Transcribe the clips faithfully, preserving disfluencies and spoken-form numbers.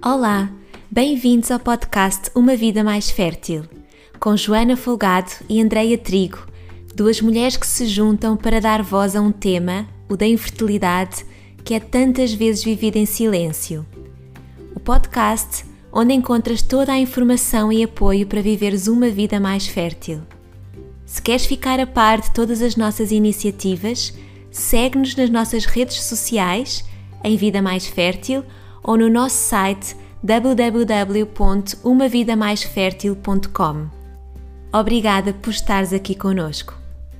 Olá, bem-vindos ao podcast Uma Vida Mais Fértil, com Joana Folgado e Andreia Trigo, duas mulheres que se juntam para dar voz a um tema, o da infertilidade, que é tantas vezes vivido em silêncio. O podcast onde encontras toda a informação e apoio para viveres uma vida mais fértil. Se queres ficar a par de todas as nossas iniciativas, segue-nos nas nossas redes sociais, em Vida Mais Fértil, ou no nosso site w w w ponto uma vida mais fértil ponto com. Obrigada por estares aqui connosco.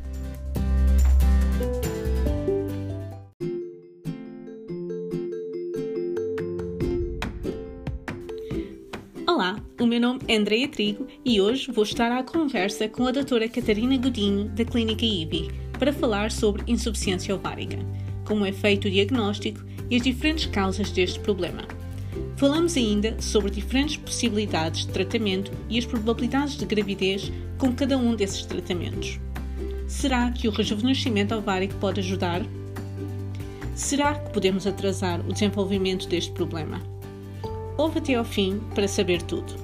Olá, o meu nome é Andreia Trigo e hoje vou estar à conversa com a doutora Catarina Godinho, da Clínica I B I, para falar sobre insuficiência ovárica, como é feito o diagnóstico e as diferentes causas deste problema. Falamos ainda sobre diferentes possibilidades de tratamento e as probabilidades de gravidez com cada um desses tratamentos. Será que o rejuvenescimento ovárico pode ajudar? Será que podemos atrasar o desenvolvimento deste problema? Ouve até ao fim para saber tudo.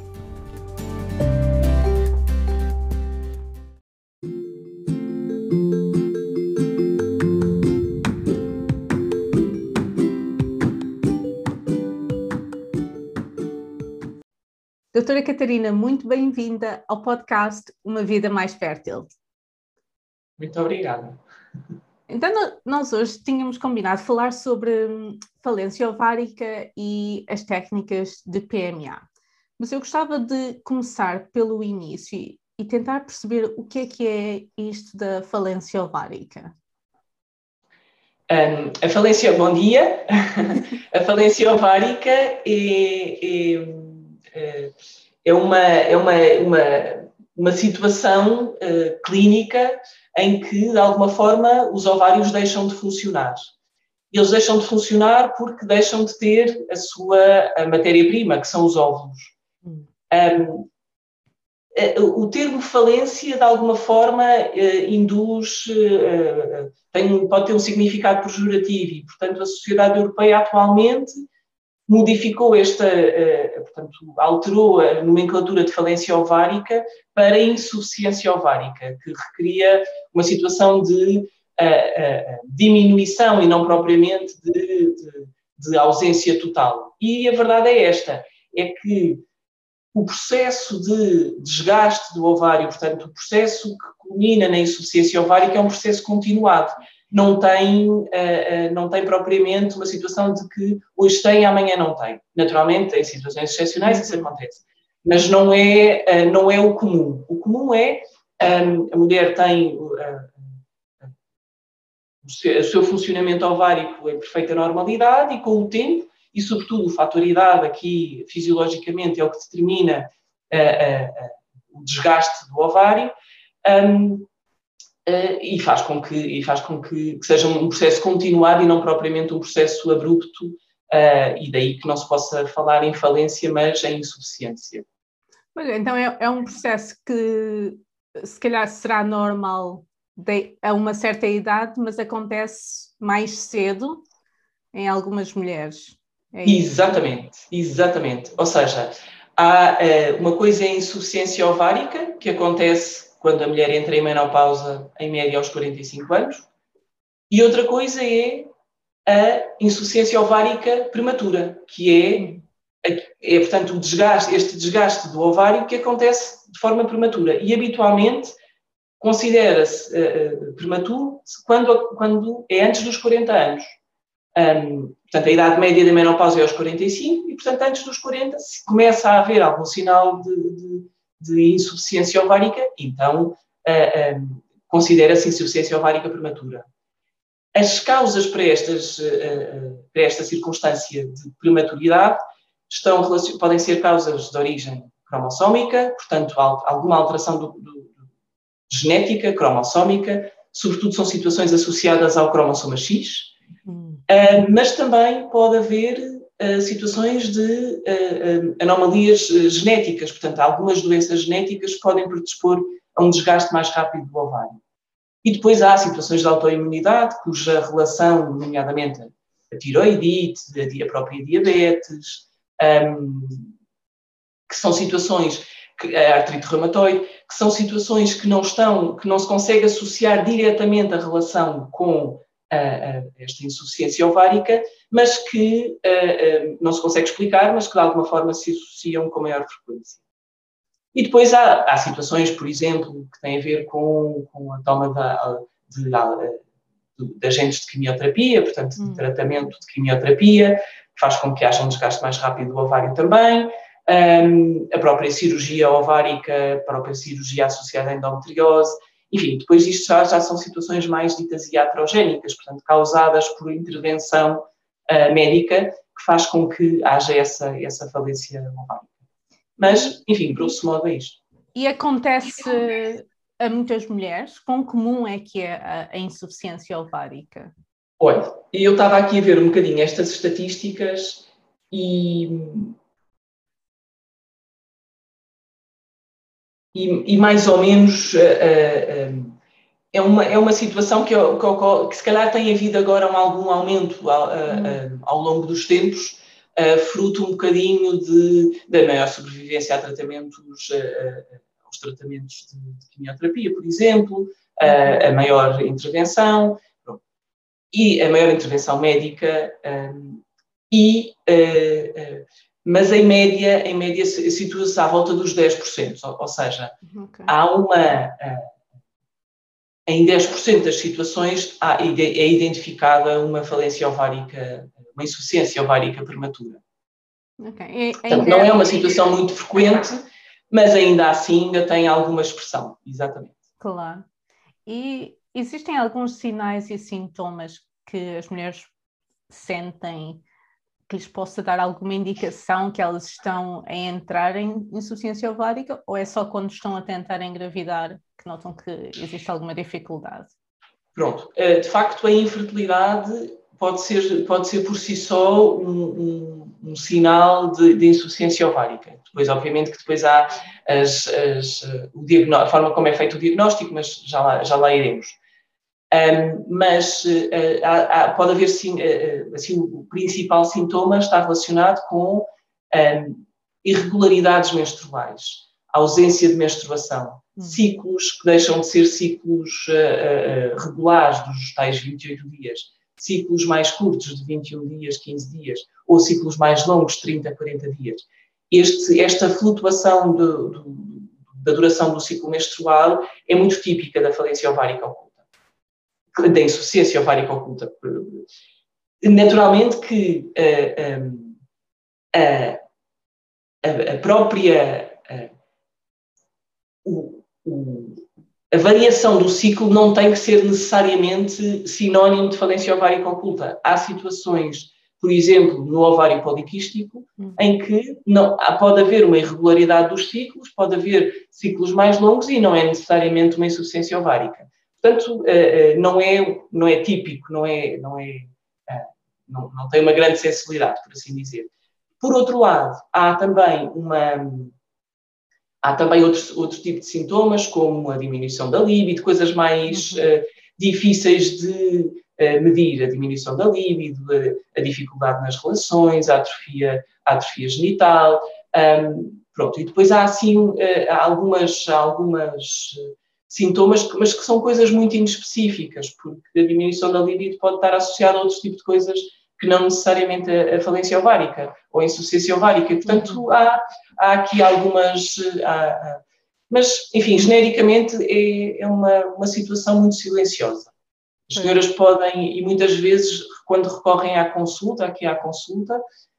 Doutora Catarina, muito bem-vinda ao podcast Uma Vida Mais Fértil. Muito obrigada. Então, nós hoje tínhamos combinado falar sobre falência ovárica e as técnicas de P M A. Mas eu gostava de começar pelo início e tentar perceber o que é que é isto da falência ovárica. Um, a falência, bom dia. A falência ovárica é, é, é, uma, é uma, uma, uma situação uh, clínica em que, de alguma forma, os ovários deixam de funcionar. Eles deixam de funcionar porque deixam de ter a sua a matéria-prima, que são os óvulos. Hum. Um, o termo falência, de alguma forma, induz, tem, pode ter um significado pejorativo e, portanto, a Sociedade Europeia atualmente modificou esta, portanto, alterou a nomenclatura de falência ovárica para insuficiência ovárica, que requeria uma situação de uh, uh, diminuição e não propriamente de, de, de ausência total. E a verdade é esta, é que o processo de desgaste do ovário, portanto, o processo que culmina na insuficiência ovárica é um processo continuado. Não tem, uh, uh, não tem propriamente uma situação de que hoje tem e amanhã não tem. Naturalmente, em situações excepcionais isso acontece. Mas não é, uh, não é o comum. O comum é um, a mulher tem uh, uh, o, seu, o seu funcionamento ovárico em perfeita normalidade e com o tempo, e sobretudo o fator idade aqui fisiologicamente é o que determina uh, uh, uh, o desgaste do ovário, um, uh, e faz com, que, e faz com que, que seja um processo continuado e não propriamente um processo abrupto, uh, e daí que não se possa falar em falência, mas em insuficiência. Então é, é um processo que se calhar será normal de, a uma certa idade, mas acontece mais cedo em algumas mulheres. É exatamente, exatamente. Ou seja, há uh, uma coisa é a insuficiência ovárica, que acontece quando a mulher entra em menopausa, em média aos quarenta e cinco anos, e outra coisa é a insuficiência ovárica prematura, que é, é portanto, o desgaste, este desgaste do ovário que acontece de forma prematura. E, habitualmente, considera-se uh, prematuro quando, quando é antes dos quarenta anos. Um, portanto, a idade média da menopausa é aos quarenta e cinco e, portanto, antes dos quarenta, se começa a haver algum sinal de, de, de insuficiência ovárica, então uh, um, considera-se insuficiência ovárica prematura. As causas para, estas, uh, para esta circunstância de prematuridade estão, podem ser causas de origem cromossómica, portanto, alguma alteração do, do, do, genética cromossómica, sobretudo são situações associadas ao cromossoma X. Uh, mas também pode haver uh, situações de uh, uh, anomalias uh, genéticas, portanto, algumas doenças genéticas podem predispor a um desgaste mais rápido do ovário. E depois há situações de autoimunidade, cuja relação, nomeadamente a tiroidite, a própria diabetes, um, que são situações, que, a artrite reumatoide, que são situações que não estão, que não se consegue associar diretamente a relação com a, a, esta insuficiência ovárica, mas que uh, uh, não se consegue explicar, mas que de alguma forma se associam com maior frequência. E depois há, há situações, por exemplo, que têm a ver com, com a toma da, de, de, de agentes de quimioterapia, portanto, de tratamento de quimioterapia, que faz com que haja um desgaste mais rápido do ovário também. Um, a própria cirurgia ovárica, a própria cirurgia associada à endometriose, enfim, depois isto já, já são situações mais ditas iatrogénicas, portanto, causadas por intervenção uh, médica, que faz com que haja essa, essa falência ovárica. Mas, enfim, grosso modo é isto. E acontece a muitas mulheres? Quão comum é que é a, a insuficiência ovárica? Olha, eu estava aqui a ver um bocadinho estas estatísticas e... E, e mais ou menos uh, uh, é, uma, é uma situação que, que, que se calhar tem havido agora um, algum aumento ao, uh, uh, ao longo dos tempos, uh, fruto um bocadinho de, da maior sobrevivência a tratamentos, uh, aos tratamentos de, de quimioterapia, por exemplo, uh, a maior intervenção, e a maior intervenção médica, um, e... Uh, uh, mas em média, em média situa-se à volta dos dez por cento, ou, ou seja, okay. há uma, uh, em dez por cento das situações há, é identificada uma falência ovárica, uma insuficiência ovárica prematura. Okay. E, Portanto, não é uma situação muito frequente, mas ainda assim ainda tem alguma expressão, exatamente. Claro. E existem alguns sinais e sintomas que as mulheres sentem que lhes possa dar alguma indicação que elas estão a entrar em insuficiência ovárica, ou é só quando estão a tentar engravidar que notam que existe alguma dificuldade? Pronto. De facto, a infertilidade pode ser, pode ser por si só um, um, um sinal de, de insuficiência ovárica. Depois, obviamente, que depois há as, as, o a forma como é feito o diagnóstico, mas já lá, já lá iremos. Um, mas uh, há, há, pode haver, sim, uh, assim, o principal sintoma está relacionado com um, irregularidades menstruais, ausência de menstruação, hum. ciclos que deixam de ser ciclos uh, uh, regulares dos tais vinte e oito dias, ciclos mais curtos de vinte e um dias, quinze dias, ou ciclos mais longos, trinta, quarenta dias. Este, esta flutuação do, do, da duração do ciclo menstrual é muito típica da falência ovárica oculta, da insuficiência ovárica oculta. Naturalmente que uh, uh, a, a própria uh, o, o, a variação do ciclo não tem que ser necessariamente sinónimo de falência ovárica oculta. Há situações, por exemplo, no ovário poliquístico, hum. em que não, pode haver uma irregularidade dos ciclos, pode haver ciclos mais longos e não é necessariamente uma insuficiência ovárica. Portanto, não é, não é típico, não, é, não, é, não, não tem uma grande sensibilidade, por assim dizer. Por outro lado, há também, uma, há também outros, outro tipo de sintomas, como a diminuição da libido, coisas mais uhum. uh, difíceis de uh, medir, a diminuição da libido, a, a dificuldade nas relações, a atrofia, a atrofia genital. Um, pronto, e depois há, assim, uh, há algumas... algumas uh, sintomas, mas que são coisas muito inespecíficas, porque a diminuição da libido pode estar associada a outros tipos de coisas que não necessariamente a, a falência ovárica ou a insuficiência ovárica. E, portanto, há, há aqui algumas... Há, há, mas, enfim, genericamente é, é uma, uma situação muito silenciosa. As senhoras podem, e muitas vezes, quando recorrem à consulta, aqui à consulta,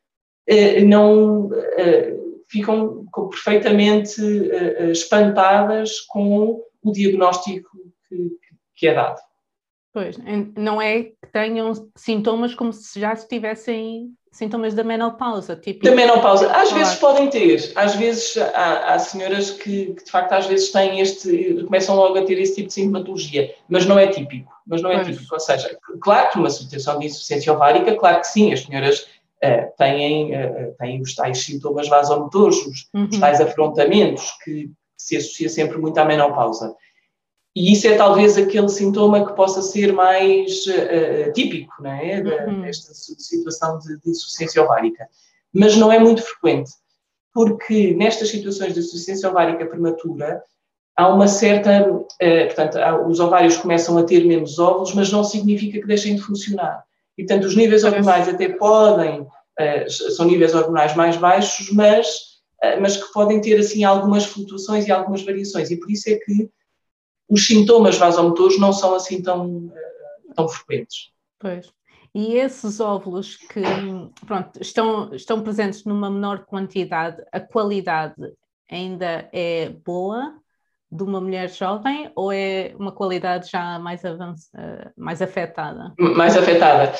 não... ficam perfeitamente espantadas com o diagnóstico que, que é dado. Pois, não é que tenham sintomas como se já tivessem sintomas da menopausa, tipo... Da menopausa. Às claro. vezes podem ter. Às vezes há, há senhoras que, que, de facto, às vezes têm este... começam logo a ter esse tipo de sintomatologia, mas não é típico. Mas não é pois. típico. Ou seja, claro que uma situação de insuficiência ovárica, claro que sim, as senhoras... Uh, têm, uh, têm os tais sintomas vasomotores, os, uhum. os tais afrontamentos, que se associa sempre muito à menopausa. E isso é talvez aquele sintoma que possa ser mais uh, típico, não é? Da, uhum. desta situação de, de insuficiência ovárica. mas não é muito frequente, porque nestas situações de insuficiência ovárica prematura há uma certa, uh, portanto, há, os ovários começam a ter menos óvulos, mas não significa que deixem de funcionar. E, portanto, os níveis hormonais até podem, uh, são níveis hormonais mais baixos, mas, uh, mas que podem ter, assim, algumas flutuações e algumas variações. E por isso é que os sintomas vasomotores não são assim tão, uh, tão frequentes. Pois. E esses óvulos que, pronto, estão, estão presentes numa menor quantidade, a qualidade ainda é boa de uma mulher jovem ou é uma qualidade já mais, avanç... mais afetada? Mais afetada.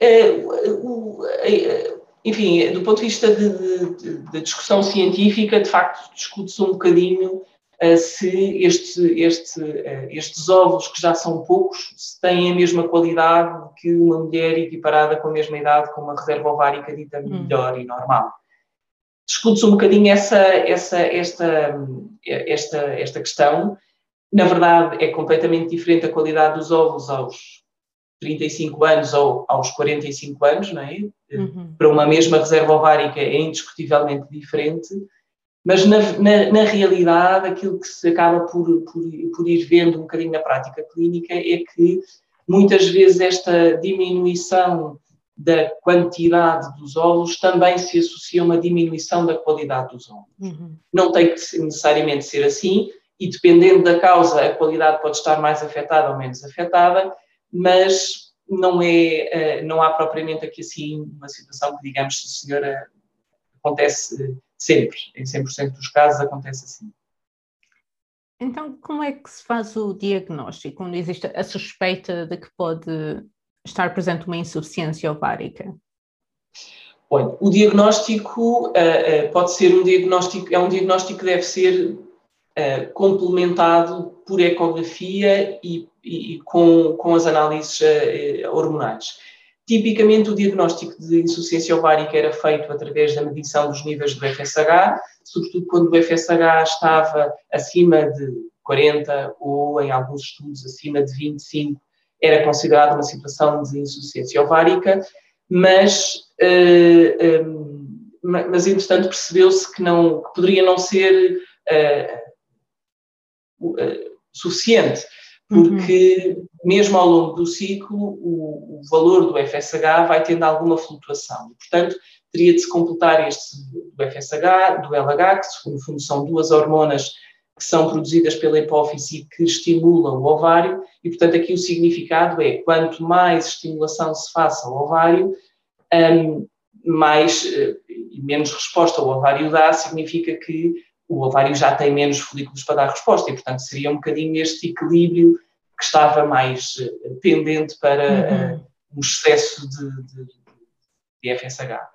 Enfim, do ponto de vista de, de, de discussão científica, de facto discute-se um bocadinho se este, este, estes óvulos, que já são poucos, se têm a mesma qualidade que uma mulher equiparada com a mesma idade, com uma reserva ovárica dita melhor hum. e normal. Discute-se um bocadinho essa, essa, esta, esta, esta questão. Na verdade, é completamente diferente a qualidade dos óvulos aos trinta e cinco anos ou aos quarenta e cinco anos, não é? Uhum. Para uma mesma reserva ovárica é indiscutivelmente diferente, mas na, na, na realidade aquilo que se acaba por, por, por ir vendo um bocadinho na prática clínica é que muitas vezes esta diminuição da quantidade dos óvulos também se associa a uma diminuição da qualidade dos óvulos. Uhum. Não tem que necessariamente ser assim, e dependendo da causa a qualidade pode estar mais afetada ou menos afetada, mas não, é, não há propriamente aqui assim uma situação que, digamos, se a senhora acontece sempre, em cem por cento dos casos acontece assim. Então, como é que se faz o diagnóstico quando existe a suspeita de que pode estar presente uma insuficiência ovárica? Bom, o diagnóstico uh, uh, pode ser um diagnóstico, é um diagnóstico que deve ser uh, complementado por ecografia e, e, e com, com as análises uh, hormonais. Tipicamente, o diagnóstico de insuficiência ovárica era feito através da medição dos níveis do F S H, sobretudo quando o F S H estava acima de quarenta ou, em alguns estudos, acima de vinte e cinco, era considerada uma situação de insuficiência ovárica, mas, uh, um, mas entretanto, percebeu-se que, não, que poderia não ser uh, uh, suficiente, porque uhum. mesmo ao longo do ciclo o, o valor do F S H vai tendo alguma flutuação. E, portanto, teria de se completar este do F S H, do L H, que no fundo são duas hormonas que são produzidas pela hipófise e que estimulam o ovário, e, portanto, aqui o significado é, quanto mais estimulação se faça ao ovário, um, mais e uh, menos resposta o ovário dá, significa que o ovário já tem menos folículos para dar resposta, e, portanto, seria um bocadinho este equilíbrio que estava mais uh, pendente para uh, um excesso de, de, de F S H.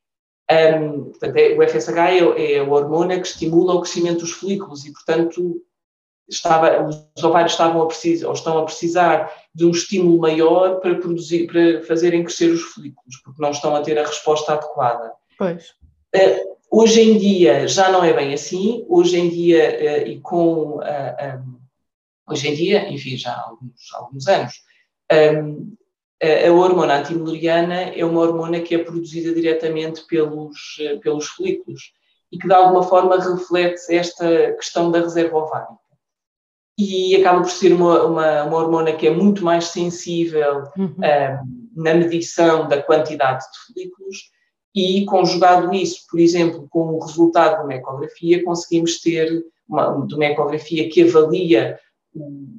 Um, portanto, é, o F S H é, é a hormona que estimula o crescimento dos folículos e, portanto, estava, os ovários estavam a precisar, ou estão a precisar de um estímulo maior para, produzir, para fazerem crescer os folículos, porque não estão a ter a resposta adequada. Pois. Uh, hoje em dia já não é bem assim. Hoje em dia, uh, e com... Uh, um, hoje em dia, enfim, já há alguns, alguns anos, um, a hormona antimileriana é uma hormona que é produzida diretamente pelos, pelos folículos e que de alguma forma reflete esta questão da reserva ovárica. E acaba por ser uma, uma, uma hormona que é muito mais sensível uhum. um, na medição da quantidade de folículos e, conjugado isso, por exemplo, com o resultado de uma ecografia, conseguimos ter uma, de uma ecografia que avalia o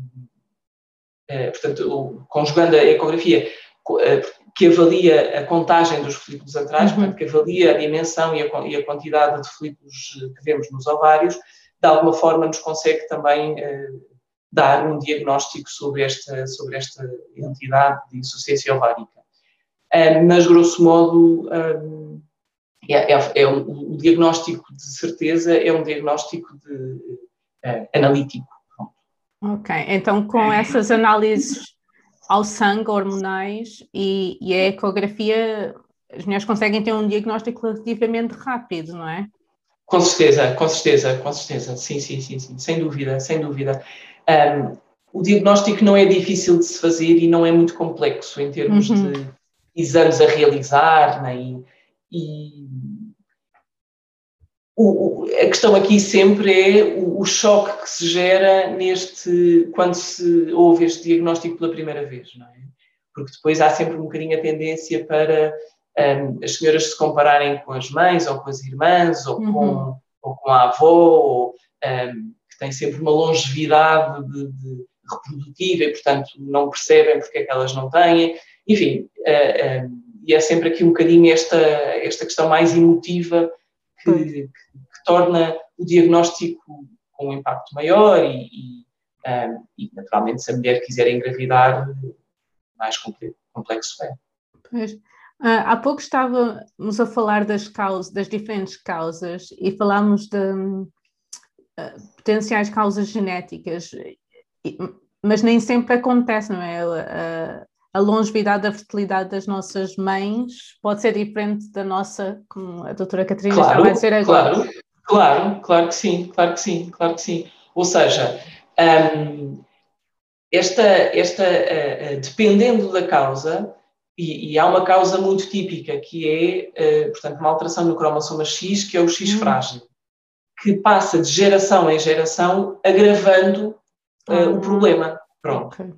Uh, portanto, o, conjugando a ecografia, uh, que avalia a contagem dos folículos antrais, uhum. portanto, que avalia a dimensão e a, e a quantidade de folículos que vemos nos ovários, de alguma forma nos consegue também uh, dar um diagnóstico sobre esta, sobre esta entidade de insuficiência ovárica. Uh, mas, grosso modo, um, é, é, é um, o diagnóstico de certeza é um diagnóstico de, uh, analítico. Ok, então com essas análises ao sangue, hormonais e, e a ecografia, as mulheres conseguem ter um diagnóstico relativamente rápido, não é? Com certeza, com certeza, com certeza, sim, sim, sim, sim. Sem dúvida, sem dúvida. Um, o diagnóstico não é difícil de se fazer e não é muito complexo em termos uhum. de exames a realizar, nem, e o, o, a questão aqui sempre é o, o choque que se gera neste, quando se ouve este diagnóstico pela primeira vez, não é? Porque depois há sempre um bocadinho a tendência para um, as senhoras se compararem com as mães, ou com as irmãs, ou, uhum. com, ou com a avó, ou, um, que tem sempre uma longevidade de, de reprodutiva e, portanto, não percebem porque é que elas não têm. Enfim, uh, um, e é sempre aqui um bocadinho esta, esta questão mais emotiva que, que, que torna o diagnóstico com um impacto maior e, e, um, e, naturalmente, se a mulher quiser engravidar, mais complexo é. Pois. Uh, há pouco estávamos a falar das causas, das diferentes causas, e falámos de uh, potenciais causas genéticas, e, mas nem sempre acontece, não é? Uh, a longevidade da fertilidade das nossas mães pode ser diferente da nossa, como a doutora Catarina claro, estava a dizer agora. Claro, claro, claro que sim, claro que sim, claro que sim. Ou seja, um, esta, esta uh, uh, dependendo da causa, e, e há uma causa muito típica que é, uh, portanto, uma alteração no cromossoma X, que é o X hum. frágil, que passa de geração em geração agravando uh, hum. o problema. Pronto. Okay.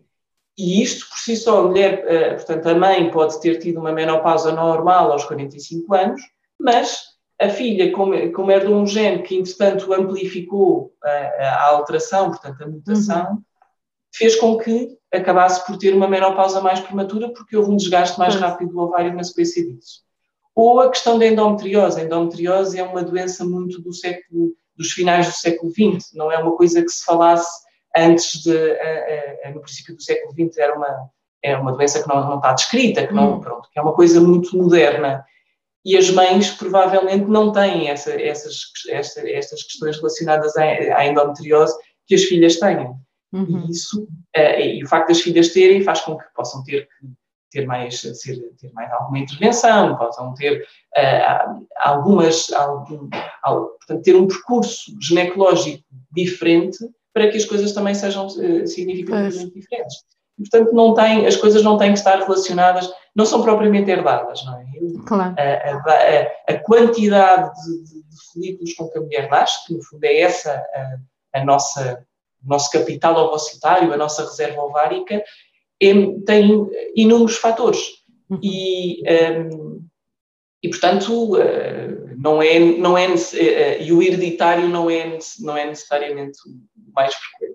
E isto, por si só, a mulher, uh, portanto, a mãe pode ter tido uma menopausa normal aos quarenta e cinco anos, mas a filha, como, como herda um gene que, entretanto, amplificou a, a alteração, portanto, a mutação, uhum. fez com que acabasse por ter uma menopausa mais prematura porque houve um desgaste mais uhum. rápido do ovário na sequência disso. Ou a questão da endometriose. A endometriose é uma doença muito do século, dos finais do século vinte, não é uma coisa que se falasse antes de, a, a, no princípio do século vinte, era uma, era uma doença que não, não está descrita, que, não, pronto, que é uma coisa muito moderna. E as mães provavelmente não têm essa, essas, esta, estas questões relacionadas à, à endometriose que as filhas têm. Uhum. E, isso, uh, e o facto das filhas terem faz com que possam ter, ter, mais, ser, ter mais alguma intervenção, possam ter uh, algumas, algum, algum, portanto, ter um percurso ginecológico diferente para que as coisas também sejam uh, significativamente pois. diferentes. E, portanto, não tem, as coisas não têm que estar relacionadas, não são propriamente herdadas, não é? Claro. A, a, a quantidade de, de, de folículos com que a mulher nasce, que no fundo é essa a, a nossa, o nosso capital ovocitário, a nossa reserva ovárica, é, tem inúmeros fatores. Uhum. E, um, e, portanto, uh, não é, não é, uh, e o hereditário não é, não é necessariamente o mais frequente.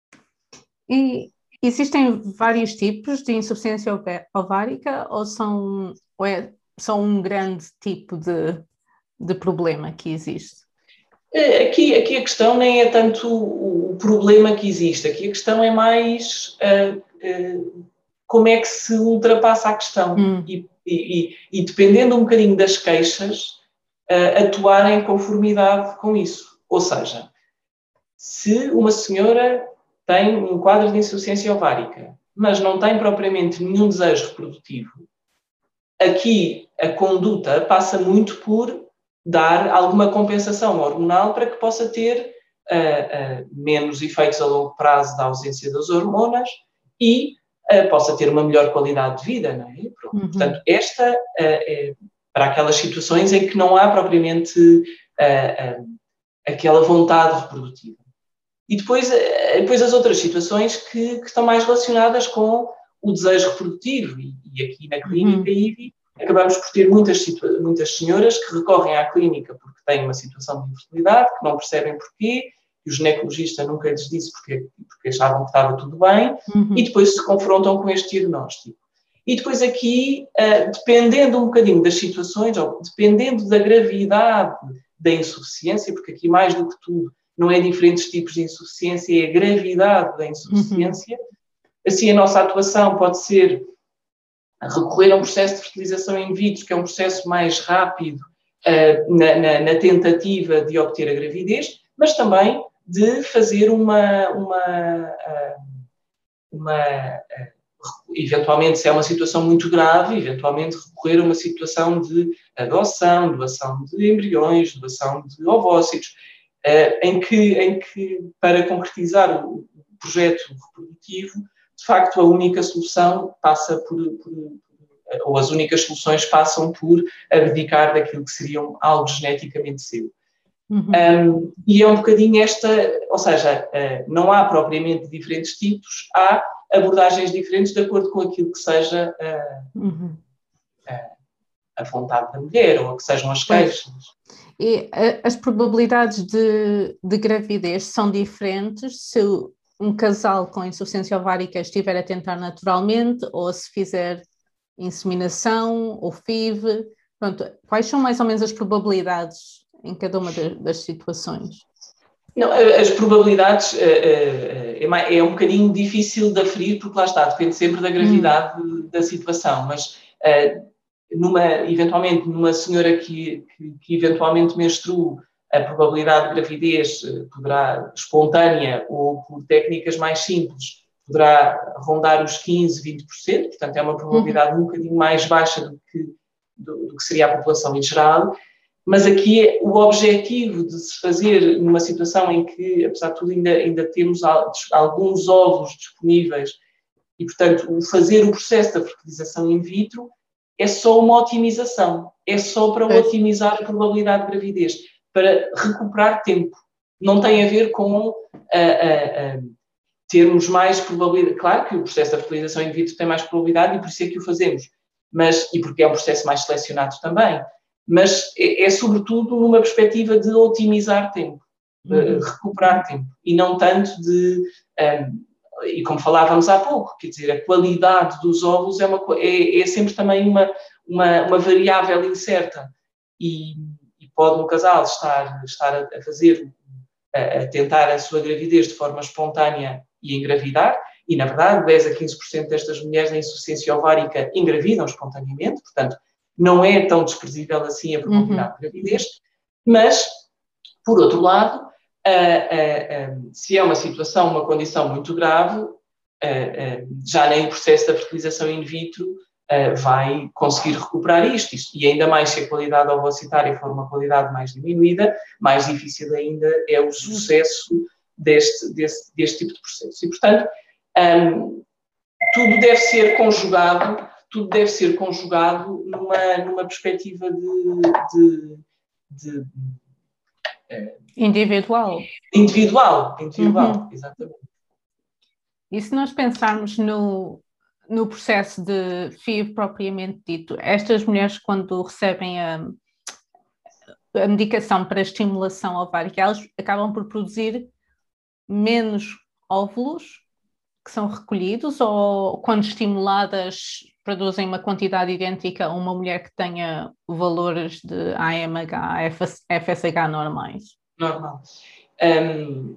E existem vários tipos de insuficiência ovárica ou são, ou é só um grande tipo de, de problema que existe? Aqui, aqui a questão nem é tanto o, o problema que existe, aqui a questão é mais uh, uh, como é que se ultrapassa a questão hum. e, e, e, dependendo um bocadinho das queixas, uh, atuar em conformidade com isso. Ou seja, se uma senhora tem um quadro de insuficiência ovárica, mas não tem propriamente nenhum desejo reprodutivo, aqui a conduta passa muito por dar alguma compensação hormonal para que possa ter uh, uh, menos efeitos a longo prazo da ausência das hormonas e uh, possa ter uma melhor qualidade de vida, não é? Uhum. Portanto, esta uh, é para aquelas situações em que não há propriamente uh, uh, aquela vontade reprodutiva. E depois, depois as outras situações que, que estão mais relacionadas com o desejo reprodutivo. E, e aqui na clínica I V I acabamos por ter muitas, muitas senhoras que recorrem à clínica porque têm uma situação de infertilidade, que não percebem porquê, que o ginecologista nunca lhes disse porque, porque achavam que estava tudo bem, uhum. e depois se confrontam com este diagnóstico. E depois aqui, uh, dependendo um bocadinho das situações, ou dependendo da gravidade da insuficiência, porque aqui mais do que tudo, não é diferentes tipos de insuficiência, é a gravidade da insuficiência. Uhum. Assim, a nossa atuação pode ser recorrer a um processo de fertilização in vitro, que é um processo mais rápido uh, na, na, na tentativa de obter a gravidez, mas também de fazer uma, uma, uh, uma uh, eventualmente, se é uma situação muito grave, eventualmente recorrer a uma situação de adoção, doação de embriões, doação de ovócitos, Uh, em, que, em que, para concretizar o, o projeto reprodutivo, de facto, a única solução passa por, por, por ou as únicas soluções passam por abdicar daquilo que seria algo geneticamente seu. Uhum. Um, e é um bocadinho esta, ou seja, uh, não há propriamente diferentes tipos, há abordagens diferentes de acordo com aquilo que seja uh, uhum. uh, a vontade da mulher ou que sejam as queixas. E uh, as probabilidades de, de gravidez são diferentes se um casal com insuficiência ovárica estiver a tentar naturalmente ou se fizer inseminação ou F I V. Pronto, quais são mais ou menos as probabilidades em cada uma das situações? Não, as probabilidades é, é um bocadinho difícil de aferir, porque lá está, depende sempre da gravidade hum. da situação, mas numa, eventualmente numa senhora que, que, que eventualmente menstrua, a probabilidade de gravidez poderá, espontânea ou por técnicas mais simples, poderá rondar os quinze, vinte por cento, portanto é uma probabilidade uhum. um bocadinho mais baixa do que, do, do que seria a população em geral. Mas aqui o objetivo de se fazer numa situação em que, apesar de tudo, ainda, ainda temos alguns óvulos disponíveis e, portanto, o fazer o processo da fertilização in vitro é só uma otimização, é só para é. otimizar a probabilidade de gravidez, para recuperar tempo. Não tem a ver com a, a, a termos mais probabilidade. Claro que o processo da fertilização in vitro tem mais probabilidade e por isso é que o fazemos, mas, e porque é um processo mais selecionado também. Mas é, é sobretudo numa perspectiva de otimizar tempo, uhum. recuperar tempo, e não tanto de, um, e como falávamos há pouco, quer dizer, a qualidade dos óvulos é, uma, é, é sempre também uma, uma, uma variável incerta, e, e pode um casal estar, estar a fazer, a, a tentar a sua gravidez de forma espontânea e engravidar, e na verdade dez a quinze por cento destas mulheres em insuficiência ovárica engravidam espontaneamente, portanto, não é tão desprezível assim a probabilidade uhum. de gravidez, mas, por outro lado, uh, uh, uh, se é uma situação, uma condição muito grave, uh, uh, já nem o processo da fertilização in vitro uh, vai conseguir recuperar isto. E ainda mais se a qualidade ovocitária for uma qualidade mais diminuída, mais difícil ainda é o sucesso deste, deste, deste tipo de processo. E, portanto, um, tudo deve ser conjugado tudo deve ser conjugado numa, numa perspectiva de, de, de, de individual. Individual, individual, uhum. exatamente. E se nós pensarmos no, no processo de F I V propriamente dito, estas mulheres quando recebem a, a medicação para estimulação ovárica, elas acabam por produzir menos óvulos que são recolhidos ou quando estimuladas produzem uma quantidade idêntica a uma mulher que tenha valores de A M H, F S H normais? Normal. Um,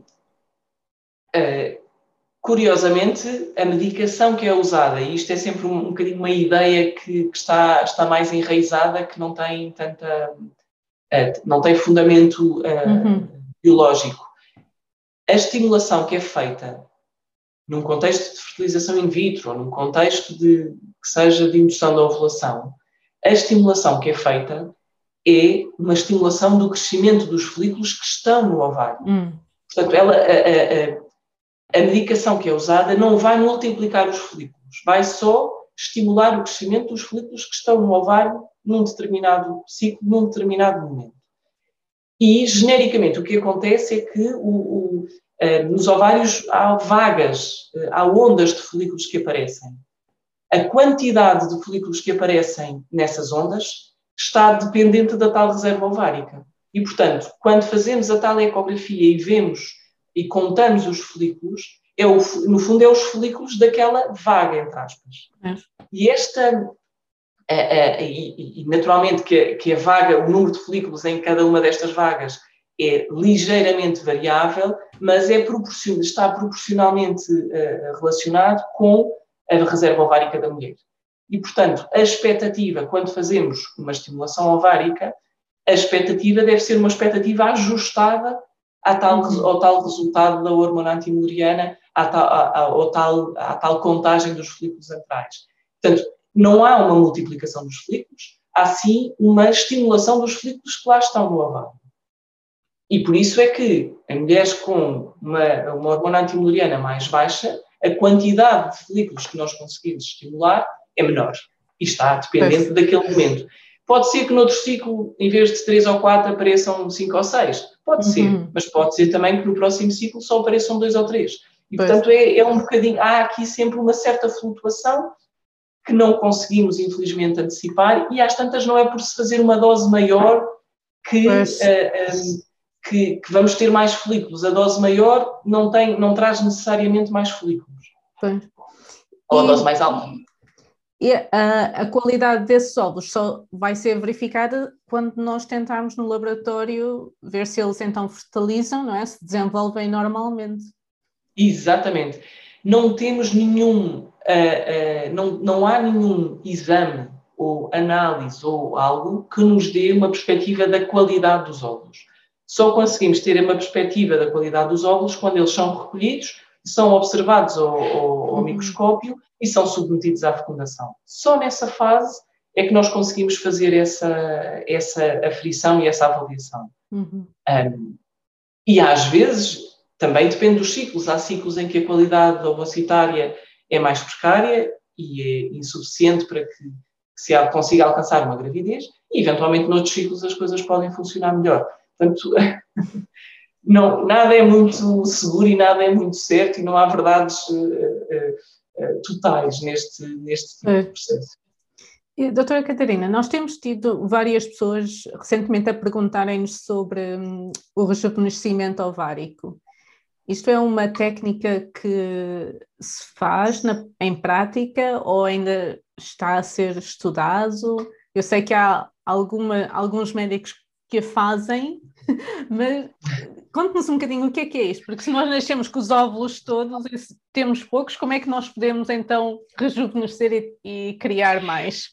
uh, curiosamente, a medicação que é usada, e isto é sempre um, um bocadinho uma ideia que, que está, está mais enraizada, que não tem tanta, uh, não tem fundamento uh, uhum. biológico. A estimulação que é feita num contexto de fertilização in vitro, ou num contexto de, que seja de indução da ovulação, a estimulação que é feita é uma estimulação do crescimento dos folículos que estão no ovário. Hum. Portanto, ela, a, a, a medicação que é usada não vai multiplicar os folículos, vai só estimular o crescimento dos folículos que estão no ovário num determinado ciclo, num determinado momento. E, genericamente, o que acontece é que o, o Uh, nos ovários há vagas, uh, há ondas de folículos que aparecem. A quantidade de folículos que aparecem nessas ondas está dependente da tal reserva ovárica. E, portanto, quando fazemos a tal ecografia e vemos e contamos os folículos, é o, no fundo é os folículos daquela vaga, entre aspas. É. E esta, uh, uh, e, e naturalmente que, que a vaga, o número de folículos em cada uma destas vagas é ligeiramente variável, mas é proporcion, está proporcionalmente uh, relacionado com a reserva ovárica da mulher. E, portanto, a expectativa, quando fazemos uma estimulação ovárica, a expectativa deve ser uma expectativa ajustada à tal, ao tal resultado da hormona antimileriana, à tal, à, ao tal, à tal contagem dos folículos antrais. Portanto, não há uma multiplicação dos folículos, há sim uma estimulação dos folículos que lá estão no ovário. E por isso é que, em mulheres com uma, uma hormona antimileriana mais baixa, a quantidade de folículos que nós conseguimos estimular é menor. e está dependente é. daquele momento. Pode ser que noutro ciclo, em vez de três ou quatro, apareçam cinco ou seis. Pode uhum. ser, mas pode ser também que no próximo ciclo só apareçam dois ou três. E, pois. portanto, é, é um bocadinho... Há aqui sempre uma certa flutuação que não conseguimos, infelizmente, antecipar, e às tantas não é por se fazer uma dose maior que, uh, um, que, que vamos ter mais folículos. A dose maior não, tem, não traz necessariamente mais folículos. Pois. Ou a dose mais alta. E a, a qualidade desses ovos só vai ser verificada quando nós tentarmos no laboratório ver se eles então fertilizam, não é? Se desenvolvem normalmente. Exatamente. Não temos nenhum, uh, uh, não, não há nenhum exame ou análise ou algo que nos dê uma perspectiva da qualidade dos óvulos. Só conseguimos ter uma perspectiva da qualidade dos óvulos quando eles são recolhidos, são observados ao, ao, ao uhum. microscópio e são submetidos à fecundação. Só nessa fase é que nós conseguimos fazer essa, essa aferição e essa avaliação. Uhum. Um, e às vezes... Também depende dos ciclos. Há ciclos em que a qualidade ovocitária é mais precária e é insuficiente para que se consiga alcançar uma gravidez e, eventualmente, noutros ciclos as coisas podem funcionar melhor. Portanto, não, nada é muito seguro e nada é muito certo e não há verdades uh, uh, uh, totais neste, neste tipo de processo. E, doutora Catarina, nós temos tido várias pessoas recentemente a perguntarem-nos sobre um, o rejuvenescimento ovárico. Isto é uma técnica que se faz na, em prática ou ainda está a ser estudado? Eu sei que há alguma, alguns médicos que a fazem, mas conte-nos um bocadinho o que é que é isto, porque se nós nascemos com os óvulos todos e temos poucos, como é que nós podemos então rejuvenescer e, e criar mais?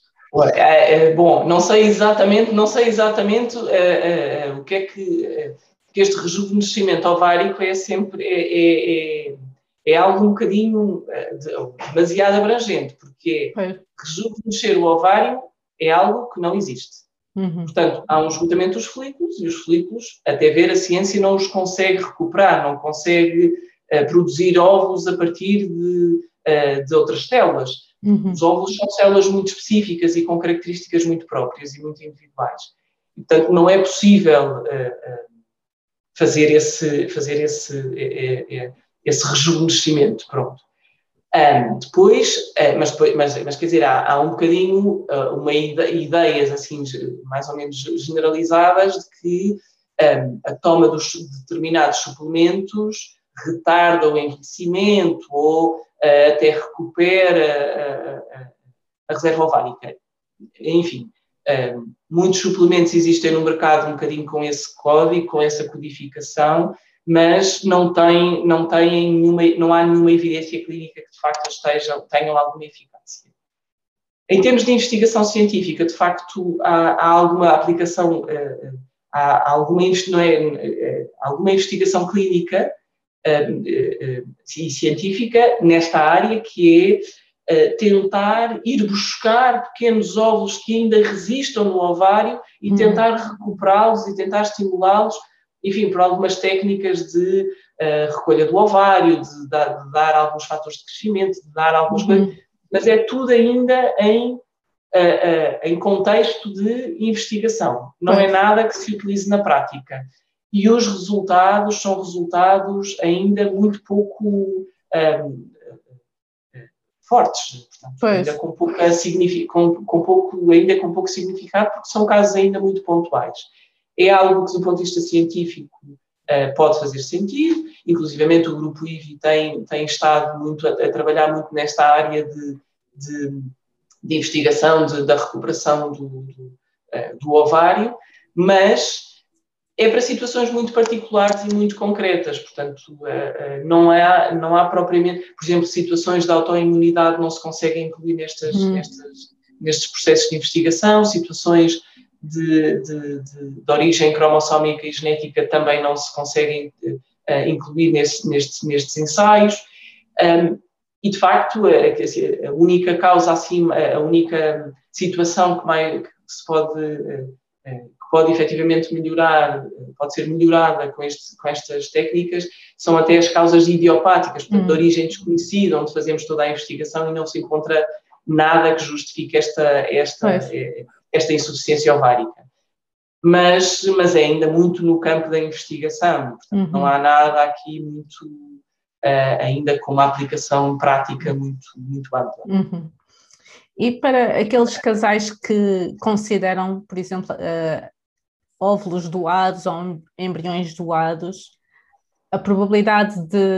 Bom, não sei exatamente, não sei exatamente uh, uh, uh, o que é que... Uh, que este rejuvenescimento ovárico é sempre é, é, é, é algo um bocadinho demasiado abrangente, porque é. rejuvenescer o ovário é algo que não existe. Uhum. Portanto, há um esgotamento dos folículos e os folículos, até ver a ciência, não os consegue recuperar, não consegue uh, produzir óvulos a partir de, uh, de outras células. Uhum. Os óvulos são células muito específicas e com características muito próprias e muito individuais. E, portanto, não é possível... Uh, uh, fazer esse, fazer esse, é, é, esse rejuvenescimento, pronto. Um, depois, uh, mas, depois mas, mas quer dizer, há, há um bocadinho, uh, uma ide ideias assim, mais ou menos generalizadas de que um, a toma dos determinados suplementos retarda o envelhecimento ou uh, até recupera a, a, a reserva ovárica. Enfim, um, muitos suplementos existem no mercado um bocadinho com esse código, com essa codificação, mas não, tem, não, tem nenhuma, não há nenhuma evidência clínica que de facto estejam, tenham alguma eficácia. Em termos de investigação científica, de facto, há, há alguma aplicação, há alguma, não é, alguma investigação clínica e científica nesta área, que é tentar ir buscar pequenos óvulos que ainda resistam no ovário e tentar recuperá-los e tentar estimulá-los, enfim, por algumas técnicas de uh, recolha do ovário, de, da, de dar alguns fatores de crescimento, de dar algumas uhum. coisas, mas é tudo ainda em, uh, uh, em contexto de investigação. Não é nada que se utilize na prática. E os resultados são resultados ainda muito pouco um, fortes, portanto, ainda com, pouca com, com pouco, ainda com pouco significado, porque são casos ainda muito pontuais. É algo que, do ponto de vista científico, uh, pode fazer sentido. Inclusivamente, o Grupo I V I tem, tem estado muito a, a trabalhar muito nesta área de, de, de investigação de, da recuperação do, do, uh, do ovário, mas é para situações muito particulares e muito concretas. Portanto, uh, uh, não, há, não há propriamente... Por exemplo, situações de autoimunidade não se conseguem incluir nestas, hum. nestas, nestes processos de investigação, situações... De, de, de, de origem cromossómica e genética também não se conseguem uh, incluir neste, nestes, nestes ensaios. Um, e, de facto, a, a única causa acima, a única situação que, mais, que se pode, uh, uh, que pode efetivamente melhorar, pode ser melhorada com, este, com estas técnicas, são até as causas idiopáticas, portanto, hum. de origem desconhecida, onde fazemos toda a investigação e não se encontra nada que justifique esta, esta, esta insuficiência ovárica. Mas, mas é ainda muito no campo da investigação, portanto, uhum. não há nada aqui muito, uh, ainda com uma aplicação prática muito, muito ampla. Uhum. E para aqueles casais que consideram, por exemplo, uh, óvulos doados ou embriões doados, a probabilidade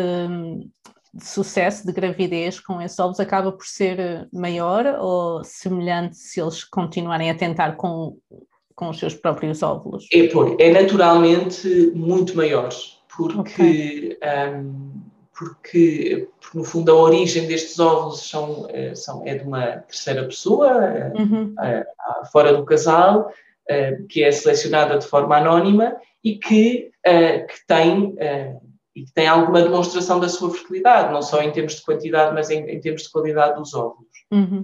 de, de sucesso, de gravidez com esses óvulos acaba por ser maior ou semelhante se eles continuarem a tentar com com os seus próprios óvulos? É, é naturalmente muito maior, porque, okay. um, porque, porque no fundo a origem destes óvulos são, são, é de uma terceira pessoa, uhum. uh, uh, fora do casal, uh, que é selecionada de forma anónima e que, uh, que, tem, uh, e que tem alguma demonstração da sua fertilidade, não só em termos de quantidade, mas em, em termos de qualidade dos óvulos. Uhum.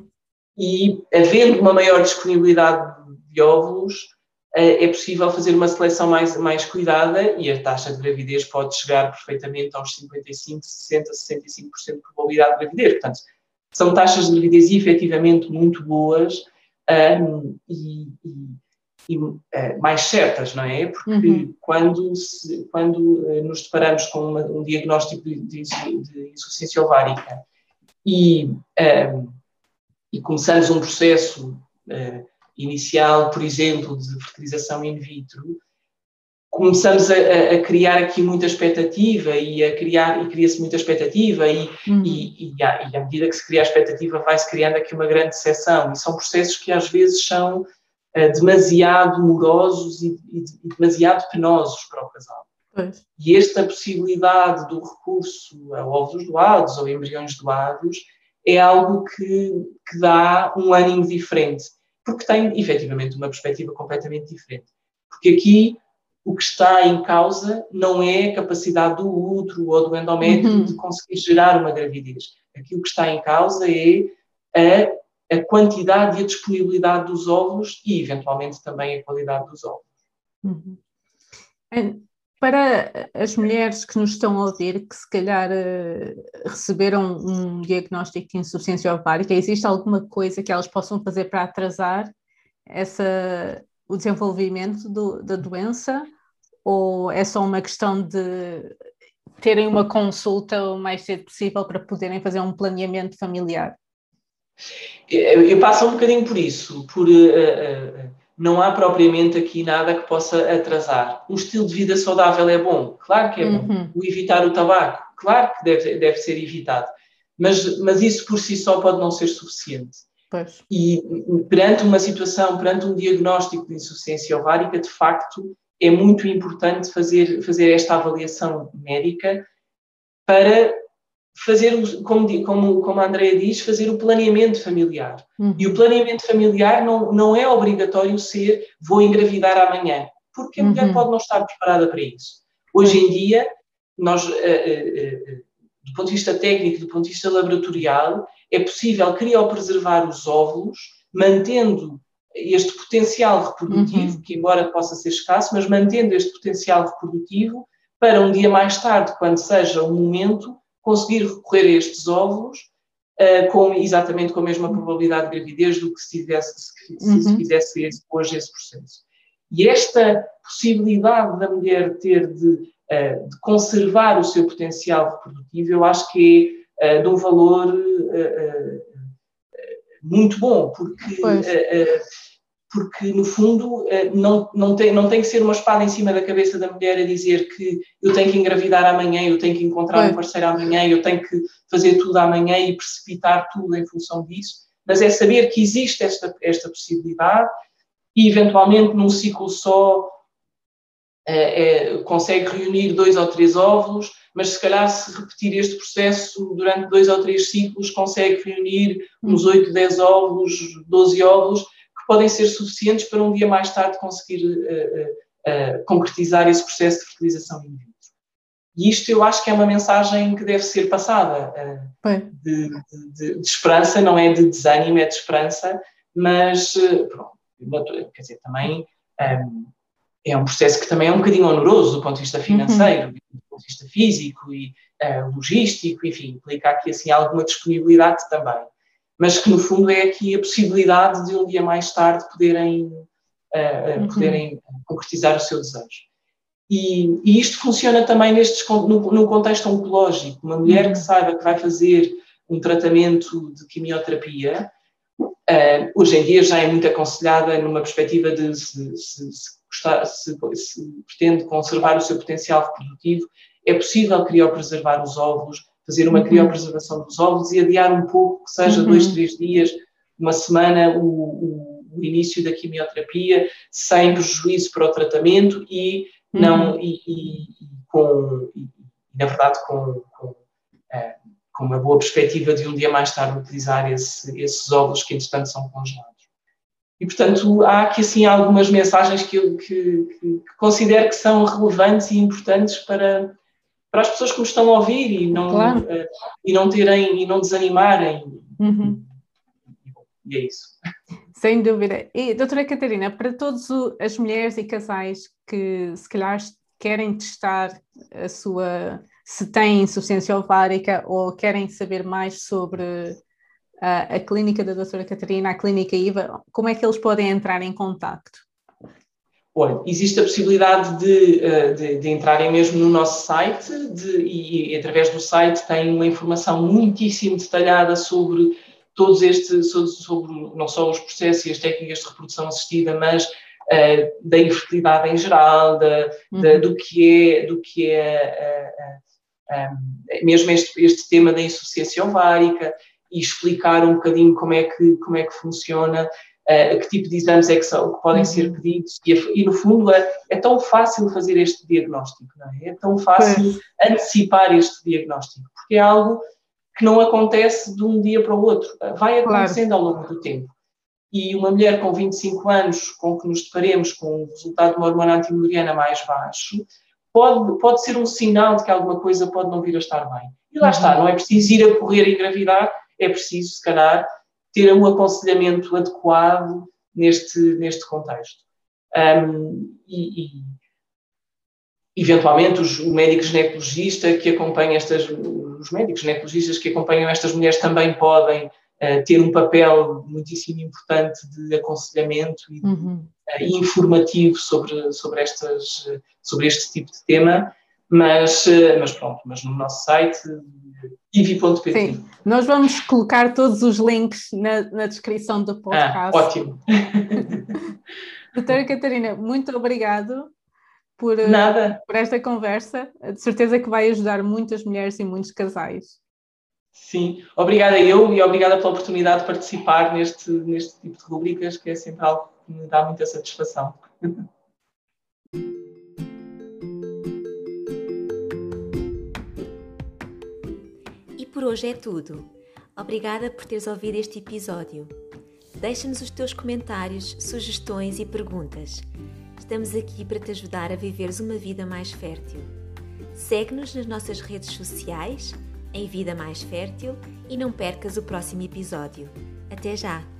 E, havendo uma maior disponibilidade de óvulos, é possível fazer uma seleção mais, mais cuidada e a taxa de gravidez pode chegar perfeitamente aos cinquenta e cinco, sessenta, sessenta e cinco por cento de probabilidade de gravidez. Portanto, são taxas de gravidez efetivamente muito boas um, e, e, e uh, mais certas, não é? Porque uhum. quando, se, quando uh, nos deparamos com uma, um diagnóstico de, de, de insuficiência ovárica e, um, e começamos um processo uh, inicial, por exemplo, de fertilização in vitro, começamos a, a criar aqui muita expectativa e a criar, e cria-se muita expectativa e, uhum. e, e, à, e à medida que se cria a expectativa vai-se criando aqui uma grande decepção e são processos que às vezes são uh, demasiado morosos e, e, e demasiado penosos para o casal. Pois. E esta possibilidade do recurso a óvulos doados ou embriões doados é algo que, que dá um ânimo diferente, porque tem, efetivamente, uma perspectiva completamente diferente. Porque aqui, o que está em causa não é a capacidade do útero ou do endométrio uhum. de conseguir gerar uma gravidez. Aquilo que está em causa é a, a quantidade e a disponibilidade dos óvulos e, eventualmente, também a qualidade dos óvulos. Uhum. Para as mulheres que nos estão a ouvir, que se calhar uh, receberam um diagnóstico de insuficiência ovárica, existe alguma coisa que elas possam fazer para atrasar essa, o desenvolvimento do, da doença? Ou é só uma questão de terem uma consulta o mais cedo possível para poderem fazer um planeamento familiar? Eu, eu passo um bocadinho por isso, por... Uh, uh, não há propriamente aqui nada que possa atrasar. Um estilo de vida saudável é bom? Claro que é bom. Uhum. O evitar o tabaco? Claro que deve, deve ser evitado. Mas, mas isso por si só pode não ser suficiente. Pois. E perante uma situação, perante um diagnóstico de insuficiência ovárica, de facto, é muito importante fazer, fazer esta avaliação médica para fazer, como, como, como a Andrea diz, fazer o planeamento familiar. Uhum. E o planeamento familiar não, não é obrigatório ser vou engravidar amanhã, porque a mulher uhum. pode não estar preparada para isso. Hoje em dia, nós, uh, uh, uh, do ponto de vista técnico, do ponto de vista laboratorial, é possível criopreservar os óvulos, mantendo este potencial reprodutivo, uhum. que embora possa ser escasso, mas mantendo este potencial reprodutivo para um dia mais tarde, quando seja o momento, conseguir recorrer a estes óvulos uh, com exatamente com a mesma probabilidade de gravidez do que se, tivesse, se, se, uhum. se fizesse esse, hoje esse processo. E esta possibilidade da mulher ter de, uh, de conservar o seu potencial reprodutivo, eu acho que é uh, de um valor uh, uh, muito bom, porque, uh, uh, porque no fundo, uh, não, não, tem, não tem que ser uma espada em cima da cabeça da mulher a dizer que eu tenho que engravidar amanhã, eu tenho que encontrar Foi. um parceiro amanhã, eu tenho que fazer tudo amanhã e precipitar tudo em função disso, mas é saber que existe esta, esta possibilidade e, eventualmente, num ciclo só, é, é, consegue reunir dois ou três óvulos, mas se calhar se repetir este processo durante dois ou três ciclos, consegue reunir uns oito, dez óvulos, doze óvulos, que podem ser suficientes para um dia mais tarde conseguir uh, uh, uh, concretizar esse processo de fertilização in vitro. E isto eu acho que é uma mensagem que deve ser passada, uh, de, de, de esperança, não é de desânimo, é de esperança, mas, uh, pronto, quer dizer, também um, é um processo que também é um bocadinho oneroso do ponto de vista financeiro, uhum. do ponto de vista físico e uh, logístico, enfim, implica aqui assim alguma disponibilidade também. mas que no fundo é aqui a possibilidade de um dia mais tarde poderem, uh, uhum. poderem concretizar o seu desejo. E, e isto funciona também nestes, no, no contexto oncológico. Uma mulher uhum. que saiba que vai fazer um tratamento de quimioterapia, uh, hoje em dia já é muito aconselhada numa perspectiva de se, se, se, gostar, se, se pretende conservar o seu potencial reprodutivo, é possível criopreservar os óvulos, fazer uma uhum. criopreservação dos óvulos e adiar um pouco, que seja uhum. dois, três dias, uma semana, o, o, o início da quimioterapia, sem prejuízo para o tratamento e, uhum. não, e, e, e, com, e na verdade, com, com, é, com uma boa perspectiva de um dia mais tarde utilizar esse, esses óvulos que, entretanto, são congelados. E, portanto, há aqui, assim, algumas mensagens que eu que, que, que considero que são relevantes e importantes para... para as pessoas que nos estão a ouvir e não, claro. uh, e não terem, e não desanimarem. Uhum. E é isso. Sem dúvida. E, doutora Catarina, para todas as mulheres e casais que se calhar querem testar a sua, se têm insuficiência ovárica ou querem saber mais sobre a, a clínica da doutora Catarina, a clínica I V A, como é que eles podem entrar em contacto? Olha, existe a possibilidade de, de, de entrarem mesmo no nosso site de, e, e através do site tem uma informação muitíssimo detalhada sobre todos estes, sobre, sobre não só os processos e as técnicas de reprodução assistida, mas uh, da infertilidade em geral, da, uhum. da, do que é, do que é uh, uh, um, mesmo este, este tema da insuficiência ovárica e explicar um bocadinho como é que, como é que funciona. Uh, que tipo de exames é que, são, que podem uhum. ser pedidos e, e no fundo é, é tão fácil fazer este diagnóstico, não é? É tão fácil é. antecipar este diagnóstico, porque é algo que não acontece de um dia para o outro, vai acontecendo claro. Ao longo do tempo. E uma mulher com vinte e cinco anos com que nos deparemos com um resultado de uma hormona antimileriana mais baixo, pode, pode ser um sinal de que alguma coisa pode não vir a estar bem. E lá uhum. está, não é preciso ir a correr e engravidar, é preciso, se calhar, ter um aconselhamento adequado neste, neste contexto. Um, e, e, eventualmente, os, o médico ginecologista que acompanha estas, os médicos ginecologistas que acompanham estas mulheres também podem uh, ter um papel muitíssimo importante de aconselhamento e de, uhum. uh, informativo sobre, sobre, estas, sobre este tipo de tema, mas, uh, mas pronto, mas no nosso site i v i ponto p t. Sim, nós vamos colocar todos os links na, na descrição do podcast. Ah, ótimo. Doutora Catarina, muito obrigado por, Nada. por esta conversa. De certeza que vai ajudar muitas mulheres e muitos casais. Sim, obrigada eu e obrigada pela oportunidade de participar neste, neste tipo de rubricas, que é sempre algo que me dá muita satisfação. Por hoje é tudo. Obrigada por teres ouvido este episódio. Deixa-nos os teus comentários, sugestões e perguntas. Estamos aqui para te ajudar a viveres uma vida mais fértil. Segue-nos nas nossas redes sociais, em Vida Mais Fértil, e não percas o próximo episódio. Até já!